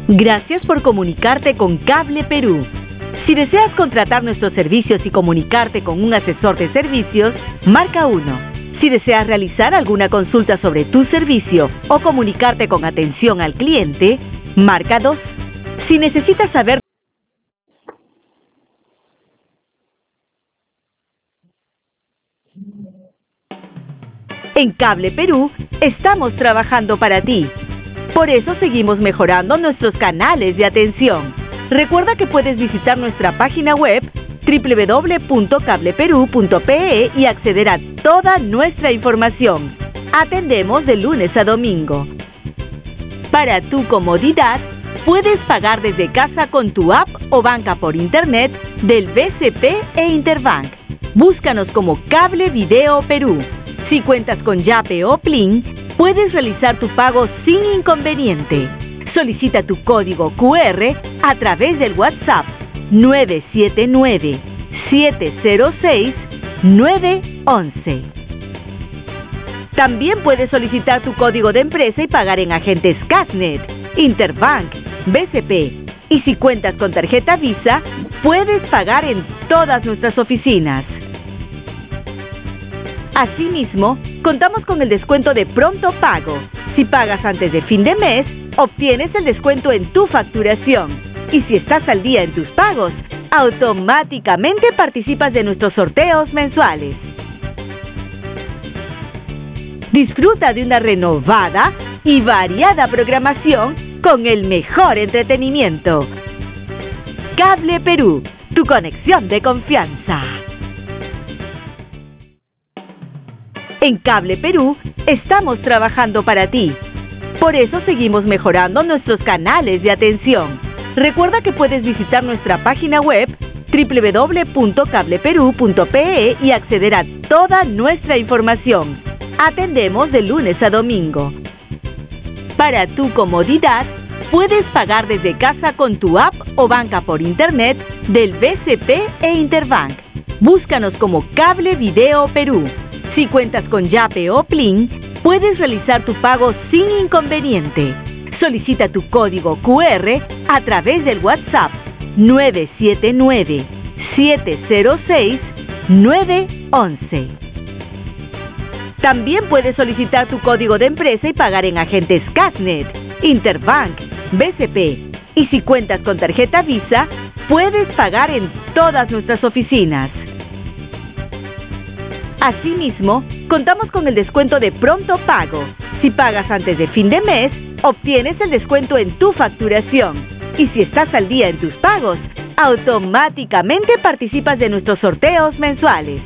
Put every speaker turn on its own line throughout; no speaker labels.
Gracias por comunicarte con Cable Perú. Si deseas contratar nuestros servicios y comunicarte con un asesor de servicios, marca 1. Si deseas realizar alguna consulta sobre tu servicio o comunicarte con atención al cliente, marca 2. Si necesitas saber en Cable Perú, estamos trabajando para ti. Por eso seguimos mejorando nuestros canales de atención. Recuerda que puedes visitar nuestra página web www.cableperu.pe y acceder a toda nuestra información. Atendemos de lunes a domingo. Para tu comodidad, puedes pagar desde casa con tu app o banca por internet del BCP e Interbank. Búscanos como Cable Video Perú. Si cuentas con Yape o Plin, puedes realizar tu pago sin inconveniente. Solicita tu código QR a través del WhatsApp 979-706-911. También puedes solicitar tu código de empresa y pagar en agentes Casnet, Interbank, BCP. Y si cuentas con tarjeta Visa, puedes pagar en todas nuestras oficinas. Asimismo, contamos con el descuento de pronto pago. Si pagas antes de fin de mes, obtienes el descuento en tu facturación. Y si estás al día en tus pagos, automáticamente participas de nuestros sorteos mensuales. Disfruta de una renovada y variada programación con el mejor entretenimiento. Cable Perú, tu conexión de confianza. En Cable Perú, estamos trabajando para ti. Por eso seguimos mejorando nuestros canales de atención. Recuerda que puedes visitar nuestra página web www.cableperu.pe y acceder a toda nuestra información. Atendemos de lunes a domingo. Para tu comodidad, puedes pagar desde casa con tu app o banca por internet del BCP e Interbank. Búscanos como Cable Video Perú. Si cuentas con Yape o Plin, puedes realizar tu pago sin inconveniente. Solicita tu código QR a través del WhatsApp 979-706-911. También puedes solicitar tu código de empresa y pagar en agentes Casnet, Interbank, BCP. Y si cuentas con tarjeta Visa, puedes pagar en todas nuestras oficinas. Asimismo, contamos con el descuento de pronto pago. Si pagas antes de fin de mes, obtienes el descuento en tu facturación. Y si estás al día en tus pagos, automáticamente participas de nuestros sorteos mensuales.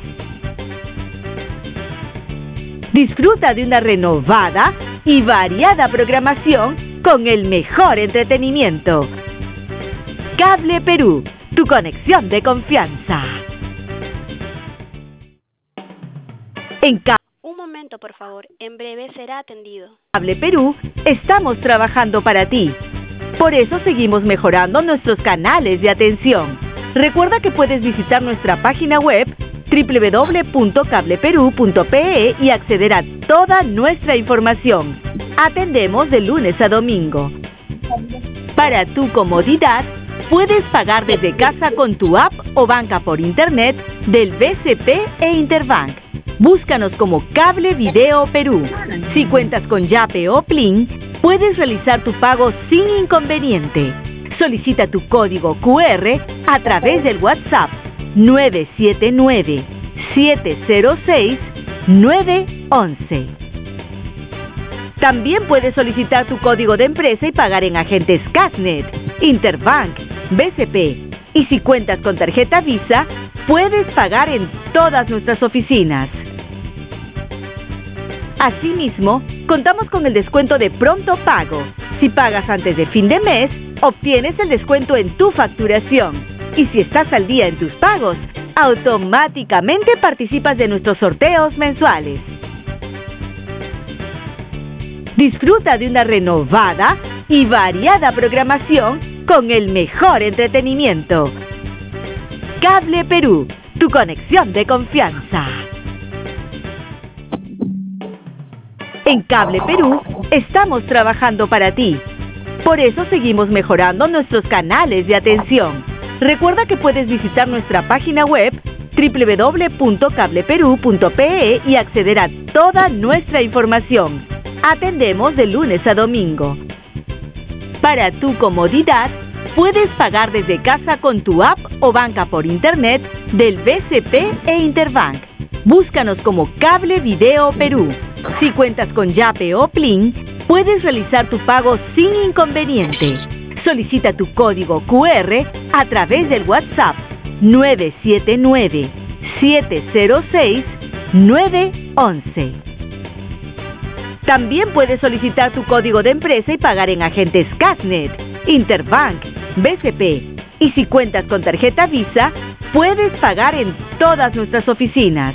Disfruta de una renovada y variada programación con el mejor entretenimiento. Cable Perú, tu conexión de confianza.
Un momento, por favor. En breve será atendido.
Cable Perú, estamos trabajando para ti. Por eso seguimos mejorando nuestros canales de atención. Recuerda que puedes visitar nuestra página web www.cableperu.pe y acceder a toda nuestra información. Atendemos de lunes a domingo. Para tu comodidad, puedes pagar desde casa con tu app o banca por internet del BCP e Interbank. Búscanos como Cable Video Perú. Si cuentas con Yape o Plin, puedes realizar tu pago sin inconveniente. Solicita tu código QR a través del WhatsApp 979-706-911. También puedes solicitar tu código de empresa y pagar en agentes Casnet, Interbank, BCP. Y si cuentas con tarjeta Visa, puedes pagar en todas nuestras oficinas. Asimismo, contamos con el descuento de pronto pago. Si pagas antes de fin de mes, obtienes el descuento en tu facturación. Y si estás al día en tus pagos, automáticamente participas de nuestros sorteos mensuales. Disfruta de una renovada y variada programación con el mejor entretenimiento. Cable Perú, tu conexión de confianza. En Cable Perú, estamos trabajando para ti. Por eso seguimos mejorando nuestros canales de atención. Recuerda que puedes visitar nuestra página web www.cableperú.pe y acceder a toda nuestra información. Atendemos de lunes a domingo. Para tu comodidad, puedes pagar desde casa con tu app o banca por internet del BCP e Interbank. Búscanos como Cable Video Perú. Si cuentas con Yape o Plin, puedes realizar tu pago sin inconveniente. Solicita tu código QR a través del WhatsApp 979-706-911. También puedes solicitar tu código de empresa y pagar en agentes Casnet, Interbank, BCP. Y si cuentas con tarjeta Visa, puedes pagar en todas nuestras oficinas.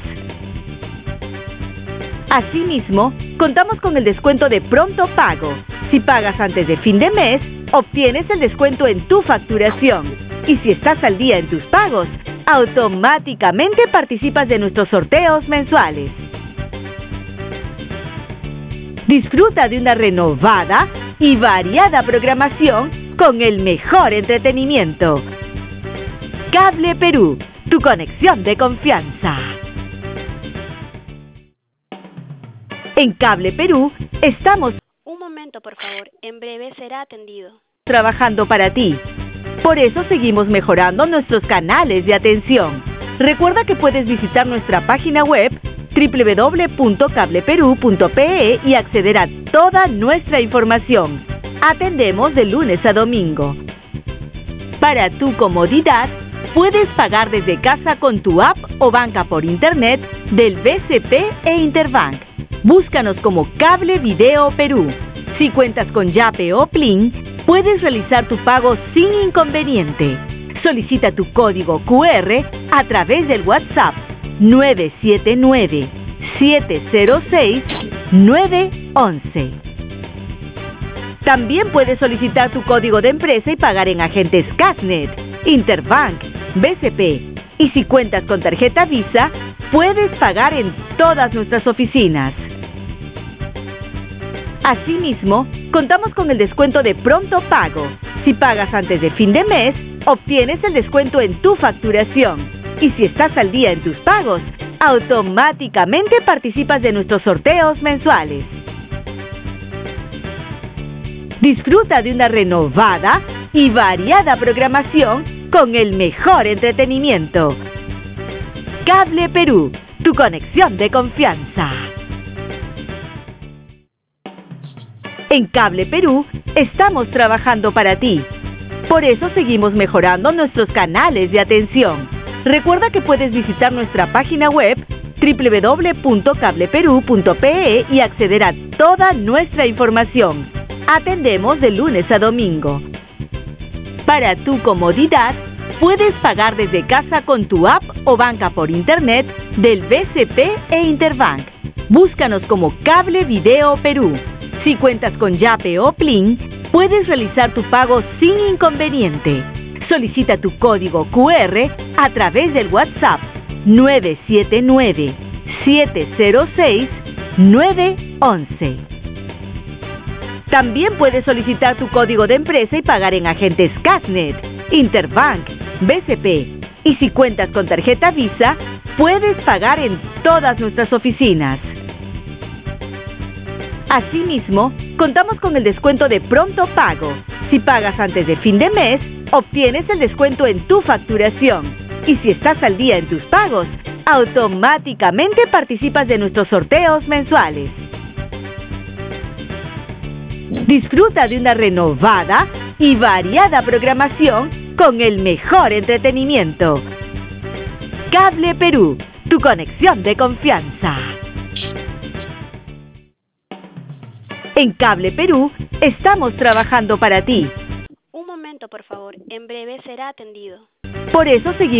Asimismo, contamos con el descuento de pronto pago. Si pagas antes de fin de mes, obtienes el descuento en tu facturación. Y si estás al día en tus pagos, automáticamente participas de nuestros sorteos mensuales. Disfruta de una renovada y variada programación con el mejor entretenimiento. Cable Perú, tu conexión de confianza. En Cable Perú estamos
Un momento, por favor. En breve será atendido.
trabajando para ti. Por eso seguimos mejorando nuestros canales de atención. Recuerda que puedes visitar nuestra página web www.cableperú.pe y acceder a toda nuestra información. Atendemos de lunes a domingo. Para tu comodidad, puedes pagar desde casa con tu app o banca por internet del BCP e Interbank. Búscanos como Cable Video Perú. Si cuentas con Yape o Plin, puedes realizar tu pago sin inconveniente. Solicita tu código QR a través del WhatsApp 979-706-911. También puedes solicitar tu código de empresa y pagar en agentes Casnet, Interbank, BCP. Y si cuentas con tarjeta Visa, puedes pagar en todas nuestras oficinas. Asimismo, contamos con el descuento de pronto pago. Si pagas antes de fin de mes, obtienes el descuento en tu facturación. Y si estás al día en tus pagos, automáticamente participas de nuestros sorteos mensuales. Disfruta de una renovada y variada programación con el mejor entretenimiento. Cable Perú, tu conexión de confianza. En Cable Perú estamos trabajando para ti. Por eso seguimos mejorando nuestros canales de atención. Recuerda que puedes visitar nuestra página web www.cableperú.pe y acceder a toda nuestra información. Atendemos de lunes a domingo. Para tu comodidad, puedes pagar desde casa con tu app o banca por internet del BCP e Interbank. Búscanos como Cable Video Perú. Si cuentas con Yape o Plin, puedes realizar tu pago sin inconveniente. Solicita tu código QR a través del WhatsApp 979-706-911. También puedes solicitar tu código de empresa y pagar en agentes Casnet, Interbank, BCP. Y si cuentas con tarjeta Visa, puedes pagar en todas nuestras oficinas. Asimismo, contamos con el descuento de pronto pago. Si pagas antes de fin de mes, obtienes el descuento en tu facturación. Y si estás al día en tus pagos, automáticamente participas de nuestros sorteos mensuales. Disfruta de una renovada y variada programación con el mejor entretenimiento. Cable Perú, tu conexión de confianza. En Cable Perú estamos trabajando para ti.
Un momento, por favor. En breve será atendido.
Por eso seguimos